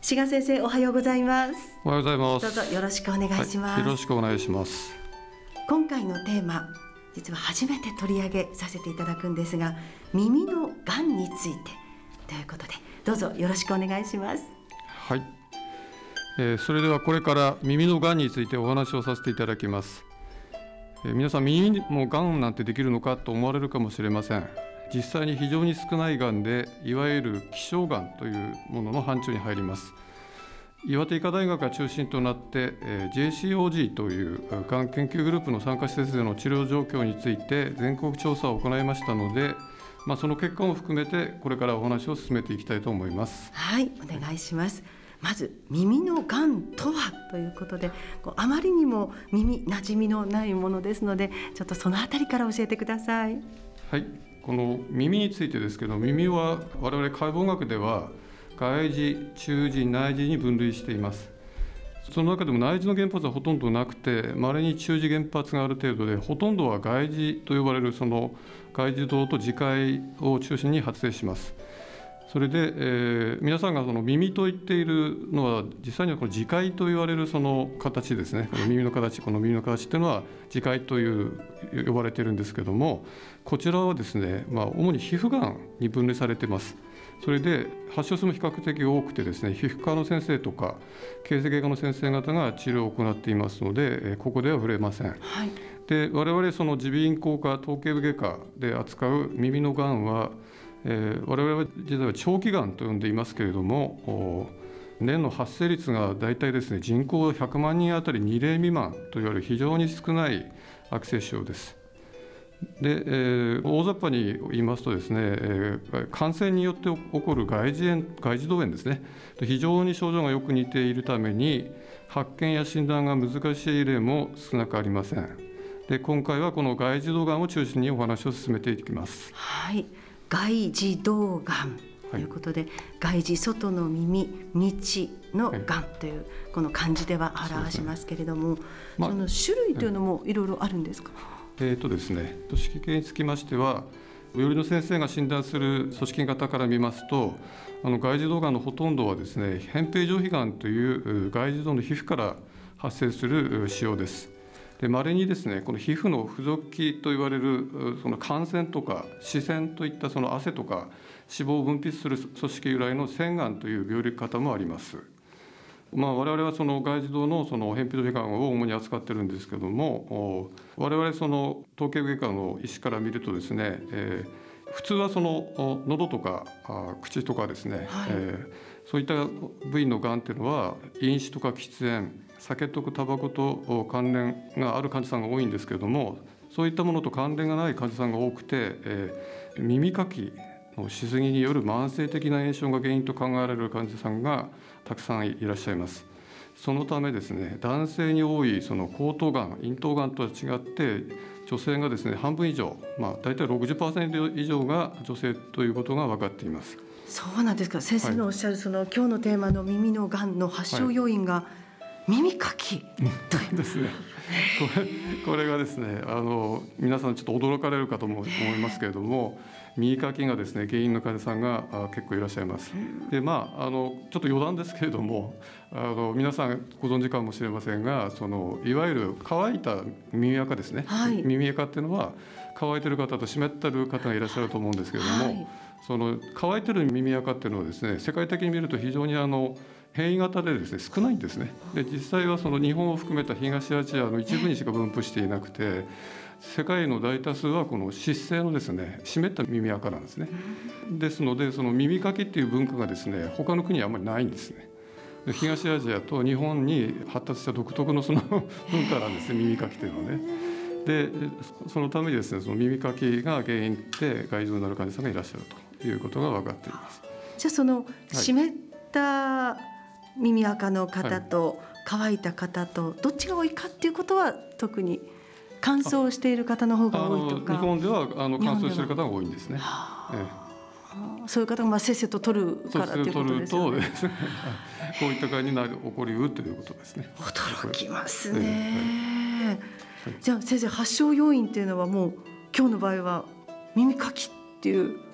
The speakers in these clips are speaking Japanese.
志賀先生、おはようございます。 おはようございます。 どうぞよろしくお願いします。 よろしくお願いします。 今回のテーマ、実は初めて取り上げさせていただくんですが、耳のがんについてということで、どうぞよろしくお願いします。 はい、それではこれから耳のがんについてお話をさせていただきます。皆さん、耳もがんなんてできるのかと思われるかもしれません。実際に非常に少ないがんで、いわゆる希少がんというものの範疇に入ります。岩手医科大学が中心となって、JCOG というがん研究グループの参加施設での治療状況について全国調査を行いましたので、その結果も含めてこれからお話を進めていきたいと思います。 はい、お願いします。まず耳のがんとはということで、あまりにも馴染みのないものですので、ちょっとそのあたりから教えてください。 はい、この耳についてですけど、耳は我々解剖学では外耳、中耳、内耳に分類しています。その中でも内耳の原発はほとんどなくて、稀に中耳原発がある程度で、ほとんどは外耳と呼ばれるその外耳道と耳介を中心に発生します。それで、皆さんがその耳と言っているのは、実際にはこの耳介と言われるその形ですね。この耳の形というのは耳介と呼ばれているんですけども、こちらはですね、主に皮膚がんに分類されています。それで発症数も比較的多くてですね、皮膚科の先生とか形成外科の先生方が治療を行っていますので、ここでは触れません。はい、で我々その耳鼻咽喉科頭頸部外科で扱う耳のがんは、我々は実は長期がんと呼んでいますけれども、年の発生率がだいたいですね、人口100万人あたり2例未満といわれる非常に少ない悪性腫瘍です。で、大雑把に言いますとですね、感染によって起こる外耳道炎ですね、非常に症状がよく似ているために発見や診断が難しい例も少なくありません。で、今回はこの外耳道がんを中心にお話を進めていきます。 はい、外耳道がんということで、外耳、外の耳、道のがんというこの漢字では表しますけれども、その種類というのもいろいろあるんですか？ ですね、組織系につきましては、よりの先生が診断する組織型から見ますと、外耳道がんのほとんどはですね、扁平上皮がんという外耳道の皮膚から発生する腫瘍です。で、稀にですね、この皮膚の付属器といわれるその汗腺とか視線といったその汗とか脂肪を分泌する組織由来の腺がんという病理方もあります。我々はその外耳道のその扁平上皮がんを主に扱っているんですけども、我々その頭頸部外科の医師から見るとですね、普通はその喉とか口とかですね、はい、そういった部位のがんというのは飲酒とか喫煙、酒とかタバコと関連がある患者さんが多いんですけれども、そういったものと関連がない患者さんが多くて、耳かきのしすぎによる慢性的な炎症が原因と考えられる患者さんがたくさんいらっしゃいます。そのためですね、男性に多いその喉頭がん、咽頭がんとは違って、女性がですね、半分以上、大体 60% 以上が女性ということが分かっています。 そうなんですか。先生のおっしゃるその今日のテーマの耳のがんの発症要因が耳かきというですね。これがですね、皆さんちょっと驚かれるかと思いますけれども、耳かきがですね、原因の患者さんが結構いらっしゃいます。で、ちょっと余談ですけれども、皆さんご存知かもしれませんが、いわゆる乾いた耳垢ですね、はい、耳垢っていうのは乾いてる方と湿ってる方がいらっしゃると思うんですけれども、はい、その乾いてる耳垢っていうのはですね、世界的に見ると非常に変異型でですね、少ないんですね。で、実際はその日本を含めた東アジアの一部にしか分布していなくて、世界の大多数はこの湿性のですね、湿った耳垢なんですね。ですので、その耳かきっていう文化がですね、他の国にはあんまりないんですね。で、東アジアと日本に発達した独特のその文化なんですね、耳かきというのはね。で、そのためにですね、その耳かきが原因で外耳道になる患者さんがいらっしゃるということが分かっています。 じゃあその湿った耳垢の方と乾いた方とどっちが多いかっていうことは特に乾燥している方の方が多いとか。 日本では乾燥している方が多いんですね。 そういう方がせっせと取るからということですよね。 こういった感じに起こりうるということですね。 驚きますね。じゃあ先生、発症要因っていうのはもう今日の場合は耳かきっていう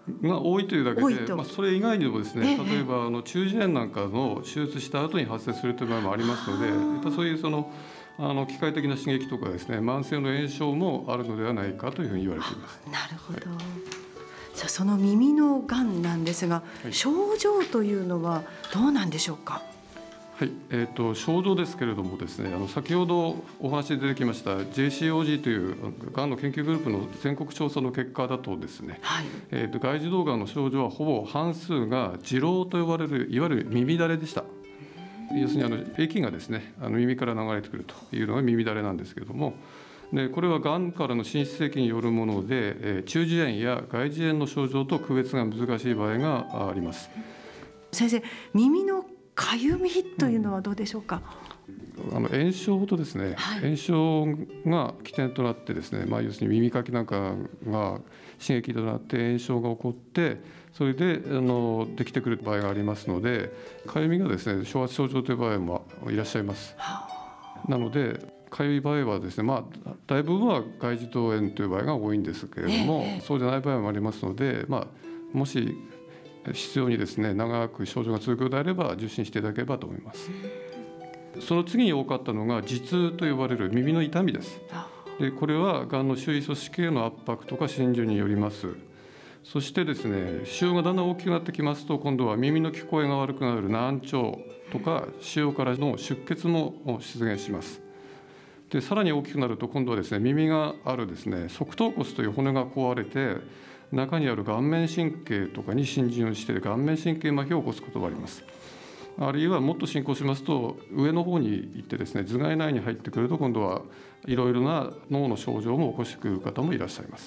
が多いというだけで、 多いとそれ以外にもですね、例えば中耳炎なんかの手術した後に発生するという場合もありますので、やっぱそういう機械的な刺激とかですね、慢性の炎症もあるのではないかというふうに言われています。 なるほど、さあその耳のがんなんですが、症状というのはどうなんでしょうか。 はい、症状ですけれどもですね、先ほどお話で出てきました JCOG というがんの研究グループの全国調査の結果だとですね、外耳道がんの症状はほぼ半数が耳瘻と呼ばれるいわゆる耳だれでした。要するに液がですね耳から流れてくるというのが耳だれなんですけれども、でこれはがんからの侵襲液によるもので、中耳炎や外耳炎の症状と区別が難しい場合があります。 先生、耳のかゆみというのはどうでしょうか。 炎症とですね、炎症が起点となってですね、要するに耳かきなんかが刺激となって炎症が起こって、それでできてくる場合がありますので、かゆみがですね昇圧症状という場合もいらっしゃいます。なのでかゆい場合はですね、大部分は外耳道炎という場合が多いんですけれども、そうじゃない場合もありますので、もし必要にですね長く症状が続くのであれば受診していただければと思います。その次に多かったのが耳痛と呼ばれる耳の痛みです。でこれはがんの周囲組織への圧迫とか浸潤によります。そしてですね、腫瘍がだんだん大きくなってきますと、今度は耳の聞こえが悪くなる難聴とか腫瘍からの出血も出現します。でさらに大きくなると、今度はですね耳があるですね側頭骨という骨が壊れて、中にある顔面神経とかに浸潤して顔面神経麻痺を起こすことがあります。あるいはもっと進行しますと、上の方に行ってですね頭蓋内に入ってくると、今度はいろいろな脳の症状も起こしてくる方もいらっしゃいます。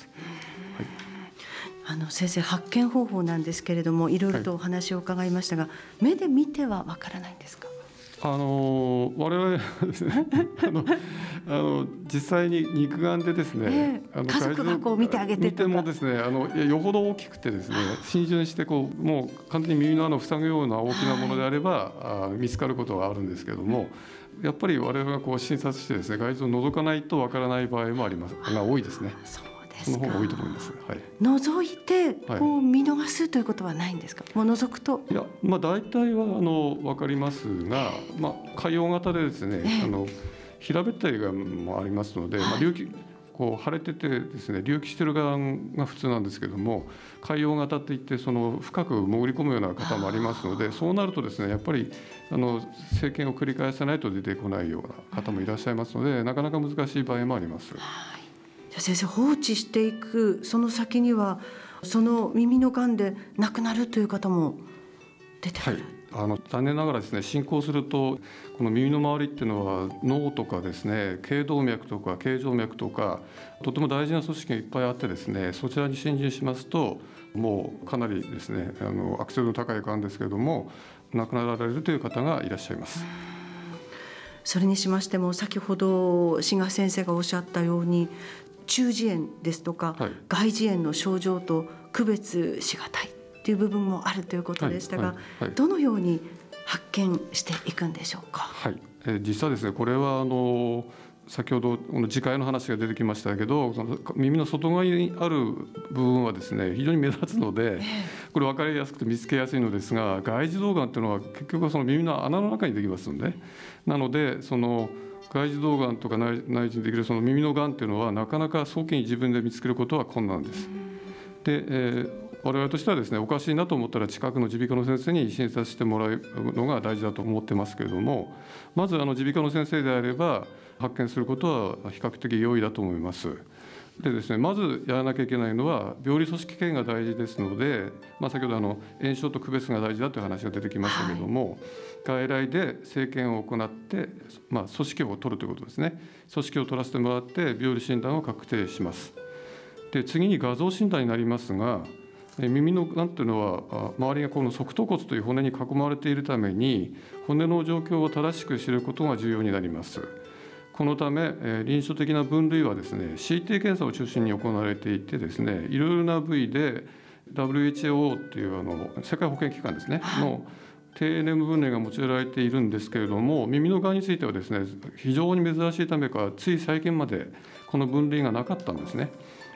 先生、発見方法なんですけれども、いろいろとお話を伺いましたが、目で見てはわからないんですか。 我々ですね実際に肉眼でですね、 家族がこう見てあげて見てもですねよほど大きくてですね浸潤してもう完全に耳の穴を塞ぐような大きなものであれば、見つかることはあるんですけども、やっぱり我々が診察してですね外耳を覗かないとわからない場合もありますが多いですね。その方が多いと思います。 覗いて見逃すということはないんですか。もう覗くといや、大体は分かりますが、潰瘍型でですね、平べったいがんもありますので、隆起腫れててですね隆起してるがんが普通なんですけども、潰瘍型っていって深く潜り込むような方もありますので、そうなるとですねやっぱり生検を繰り返さないと出てこないような方もいらっしゃいますので、なかなか難しい場合もあります。 じゃあ先生、放置していくその先にはその耳のがんで亡くなるという方も出てくる。 残念ながらですね進行すると、この耳の周りっていうのは脳とかですね頸動脈とか頸静脈とかとても大事な組織がいっぱいあってですね、そちらに浸潤しますともうかなりですね悪性度の高いがんですけれども亡くなられるという方がいらっしゃいます。 それにしましても、先ほど志賀先生がおっしゃったように中耳炎ですとか、外耳炎の症状と区別しがたいという部分もあるということでしたが、どのように発見していくんでしょうか。 実はですねこれは先ほど耳介の話が出てきましたけど、耳の外側にある部分はですね非常に目立つので、これ分かりやすくて見つけやすいのですが、外耳道がんというのは結局は耳の穴の中にできますので、なので外耳道がんとか内耳にできる耳のがんというのはなかなか早期に自分で見つけることは困難です。で、我々としてはですねおかしいなと思ったら近くの耳鼻科の先生に診察してもらうのが大事だと思ってますけれども、まず耳鼻科の先生であれば発見することは比較的容易だと思います。でですね、まずやらなきゃいけないのは病理組織検が大事ですので、先ほど炎症と区別が大事だという話が出てきましたけれども、外来で生検を行って、組織を取るということですね。組織を取らせてもらって病理診断を確定します。で次に画像診断になりますが、耳のがんというのは周りがこの側頭骨という骨に囲まれているために骨の状況を正しく知ることが重要になります。このため臨床的な分類はですね CT 検査を中心に行われていてですね、いろいろな部位で WHO という世界保健機関ですねの低 NM 分類が用いられているんですけれども、耳のがんについてはですね非常に珍しいためかつい最近までこの分類がなかったんですね。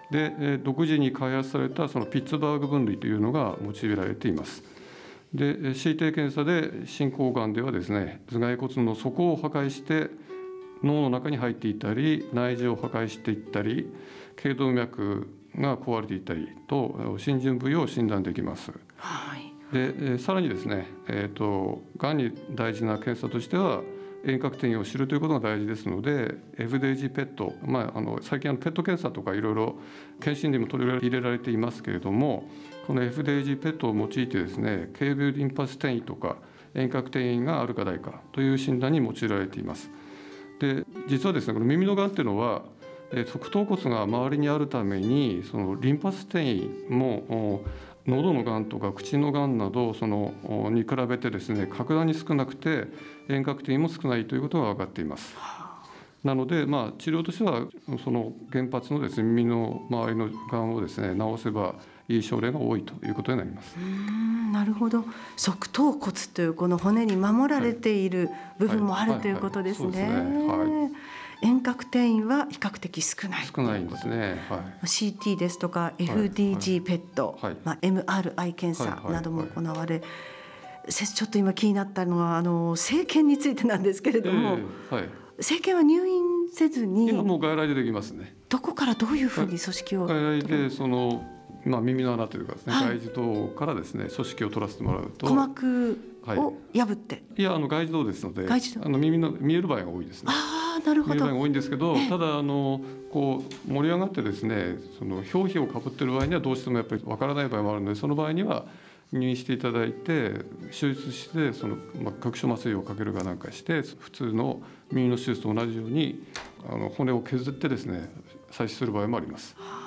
で独自に開発されたそのピッツバーグ分類というのが用いられています。で CT 検査で進行がんではですね、頭蓋骨の底を破壊して脳の中に入っていったり、内耳を破壊していったり、頸動脈が壊れていったりと浸潤部位を診断できます。 はい、 でさらにですね、がんに大事な検査としては遠隔転移を知るということが大事ですので、 FDG ペット、最近ペット検査とかいろいろ検診にも取り入れられていますけれども、この FDG ペットを用いてですね、頸部リンパス転移とか遠隔転移があるかないかという診断に用いられています。で実はですね、この耳のがんっていうのは側頭骨が周りにあるために、そのリンパス転移も喉のがんとか口のがんなどに比べてですね、格段に少なくて遠隔転移も少ないということが分かっています。なので、治療としてはその原発のですね、耳の周りのがんをですね、治せばいい症例が多いということになります。 なるほど。側頭骨というこの骨に守られている部分もあるということですね。遠隔転移は比較的少ないんですね。 CT ですとか FDG ペット、MRI 検査なども行われ、先生ちょっと今気になったのは生検についてなんですけれども、生検は入院せずに今もう外来でできますね。 どこからどういうふうに組織を外来で耳の穴というかですね、外耳道からですね組織を取らせてもらうと、 鼓膜を破って、 いや外耳道ですので、耳の見える場合が多いですね。 なるほど。 見える場合が多いんですけど、ただこう盛り上がってですね、表皮をかぶっている場合にはどうしてもやっぱりわからない場合もあるので、その場合には入院していただいて手術して局所麻酔をかけるかなんかして、普通の耳の手術と同じように骨を削ってですね採取する場合もあります。